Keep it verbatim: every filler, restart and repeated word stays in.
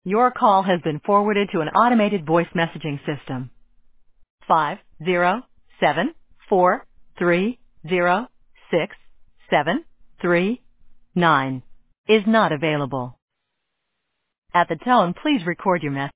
Your call has been forwarded to an automated voice messaging system. Five zero seven four three zero six seven three nine is not available. At the tone, please record your message.